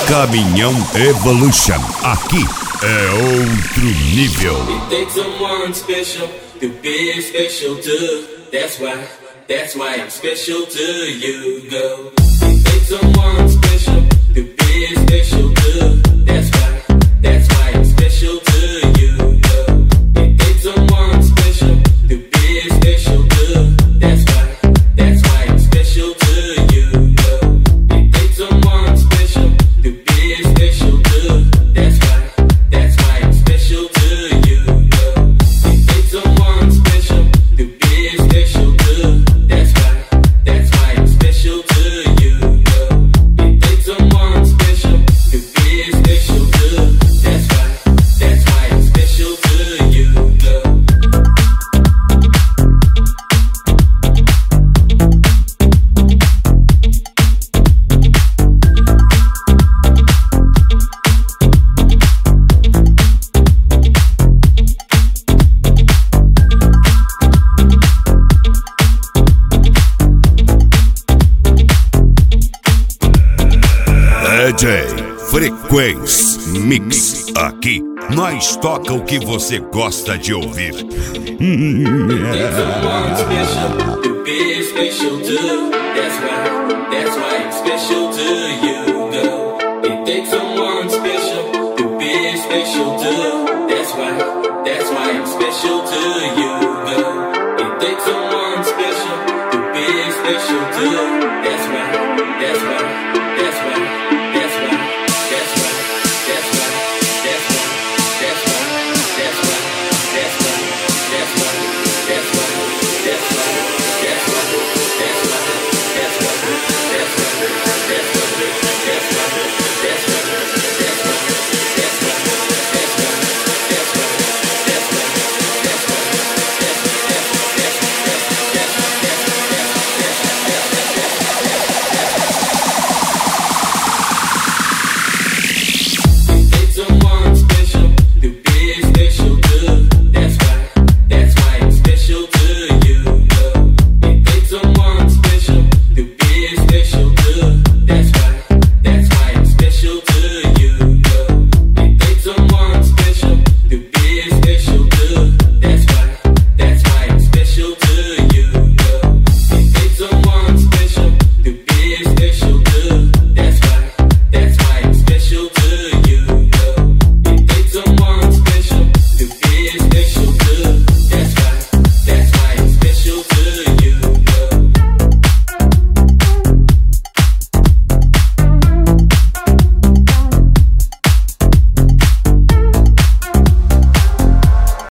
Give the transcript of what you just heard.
Caminhão Evolution. Aqui é outro nível. It takes someone special to be special too. That's why I'm special to you, girl. It takes someone special to be special too. That's why I'm special to you, girl. It takes someone special to be special too. That's why I'm special to you, girl. It takes someone special to be special too. That's why I'm special to you, girl. It takes someone special to be special too. That's why I'm special to you, girl. It takes someone special to be special too. That's why I'm special to you, girl. DJ Frequência Mix. Aqui nós toca o que você gosta de ouvir. Takes someone special to be special too. That's why I'm special to you, girl. It takes someone special to be special too. That's why I'm special to you, girl. It takes someone special to be special too.